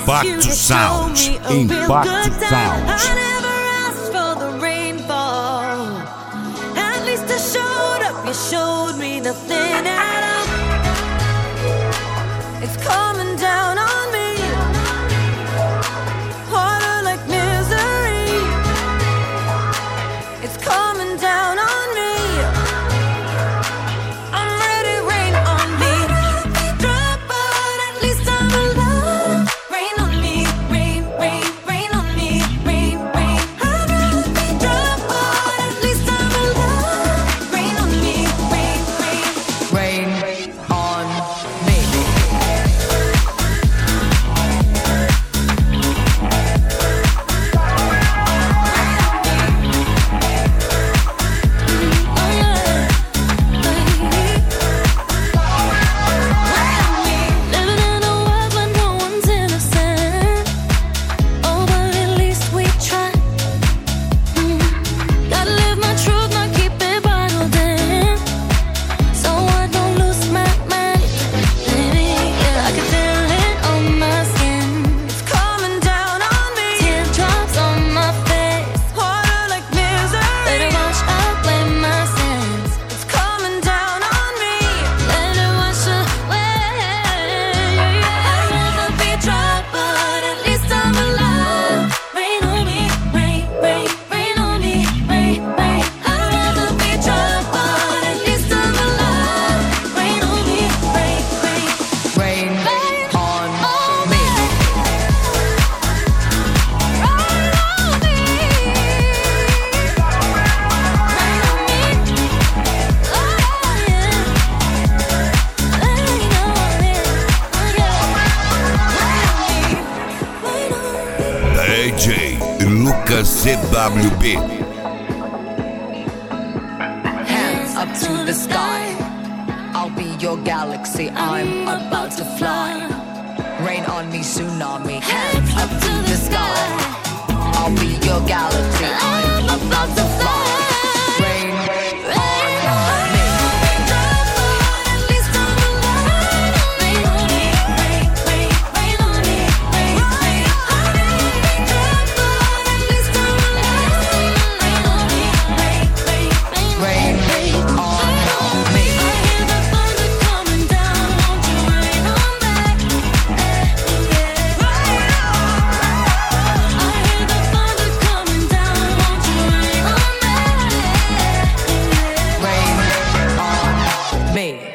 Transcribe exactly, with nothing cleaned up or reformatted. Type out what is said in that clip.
Impacto Sound, Impacto Sound. You showed me nothing at all. It's coming down on me, harder like misery. It's coming down on me. I'm ready, rain on me. I'd be dry, but at least I'm alive. Rain on me, rain, rain, rain on me, rain, rain. I'd rather be dry, but at least I'm alive. Rain on me. Rain on me. Living in a world where no one's innocent. Oh, but at least we try. Mm. Gotta live my truth, not keep it bottled in. So I don't lose my mind, baby. Yeah, I can feel it on my skin. It's coming down on me. Teardrops on my face, harder like misery. Let it wash away my sins. It's coming down on me. Let it wash away. I'd rather be dry, but at least I'm alive. Rain on me, rain, rain, rain on me, rain, rain. I'd rather be dry, but at least I'm alive. Rain on me, rain, rain, Rain rain on on me. me. Rain on me. Rain on me. Oh yeah. Rain on me. Oh yeah. Rain on me. D J Lucas C W B. Hands up to the sky. I'll be your galaxy. I'm about to fly. Rain on me, tsunami. Hands up to the sky. I'll be your galaxy. I'm about to fly. Rain on me. At least I'm alive. Rain on me, rain, rain, rain on me, rain, rain. At least I'm alive. Rain on me, rain, rain, rain, Rain on me. I hear the thunder coming down. Won't you rain on back? Yeah. I hear the thunder coming down. Won't you rain on back? Yeah. Rain on me.